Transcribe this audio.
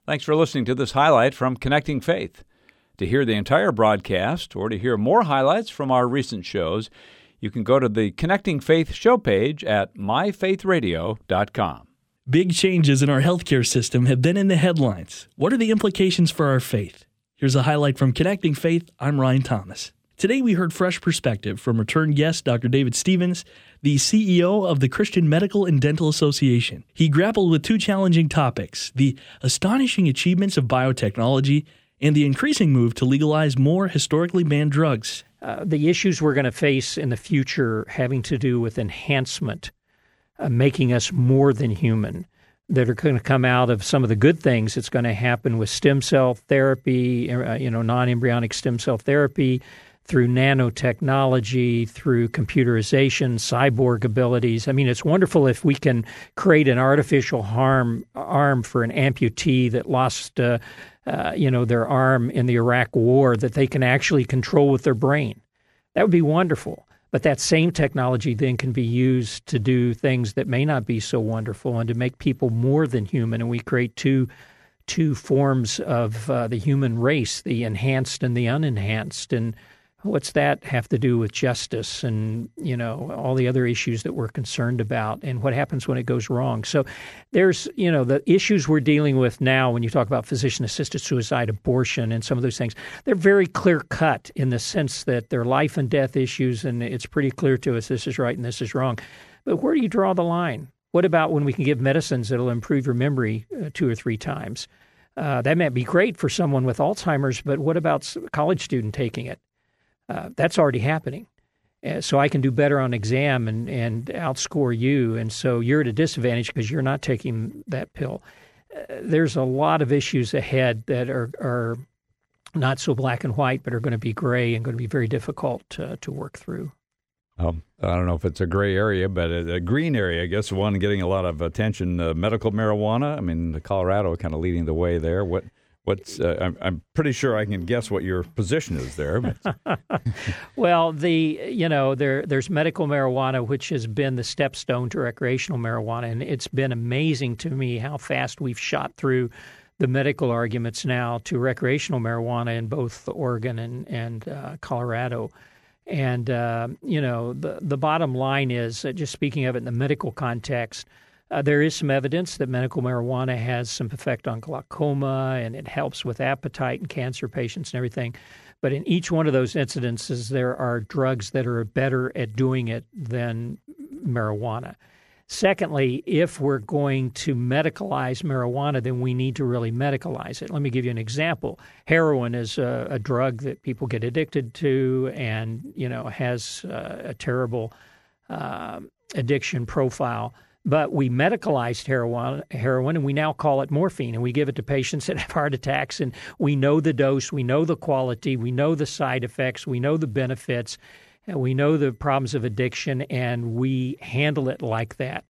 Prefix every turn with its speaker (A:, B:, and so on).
A: Thanks for listening to this highlight from Connecting Faith. To hear the entire broadcast or to hear more highlights from our recent shows, you can go to the Connecting Faith show page at myfaithradio.com.
B: Big changes in our healthcare system have been in the headlines. What are the implications for our faith? Here's a highlight from Connecting Faith. I'm Ryan Thomas. Today we heard fresh perspective from return guest Dr. David Stevens, the CEO of the Christian Medical and Dental Association. He grappled with two challenging topics: the astonishing achievements of biotechnology and the increasing move to legalize more historically banned drugs.
C: The issues we're going to face in the future having to do with enhancement, making us more than human, that are going to come out of some of the good things that's going to happen with stem cell therapy, non-embryonic stem cell therapy, through nanotechnology, through computerization, cyborg abilities. I mean, it's wonderful if we can create an artificial arm for an amputee that lost their arm in the Iraq War, that they can actually control with their brain. That would be wonderful. But that same technology then can be used to do things that may not be so wonderful and to make people more than human. And we create two forms of the human race, the enhanced and the unenhanced. And what's that have to do with justice and, all the other issues that we're concerned about and what happens when it goes wrong? So there's, the issues we're dealing with now when you talk about physician-assisted suicide, abortion, and some of those things, they're very clear-cut in the sense that they're life and death issues, and it's pretty clear to us this is right and this is wrong. But where do you draw the line? What about when we can give medicines that will improve your memory 2 or 3 times? That might be great for someone with Alzheimer's, but what about a college student taking it? That's already happening. So I can do better on exam and outscore you, and so you're at a disadvantage because you're not taking that pill. There's a lot of issues ahead that are not so black and white, but are going to be gray and going to be very difficult to work through.
A: I don't know if it's a gray area, but a green area, I guess, one getting a lot of attention, medical marijuana. I mean, Colorado kind of leading the way there. I'm pretty sure I can guess what your position is there. But.
C: Well, there's medical marijuana, which has been the stepstone to recreational marijuana, and it's been amazing to me how fast we've shot through the medical arguments now to recreational marijuana in both Oregon and Colorado. And the bottom line is, just speaking of it in the medical context, there is some evidence that medical marijuana has some effect on glaucoma, and it helps with appetite in cancer patients and everything. But in each one of those incidences, there are drugs that are better at doing it than marijuana. Secondly, if we're going to medicalize marijuana, then we need to really medicalize it. Let me give you an example. Heroin is a drug that people get addicted to and, has a terrible addiction profile. But we medicalized heroin, and we now call it morphine, and we give it to patients that have heart attacks, and we know the dose, we know the quality, we know the side effects, we know the benefits, and we know the problems of addiction, and we handle it like that.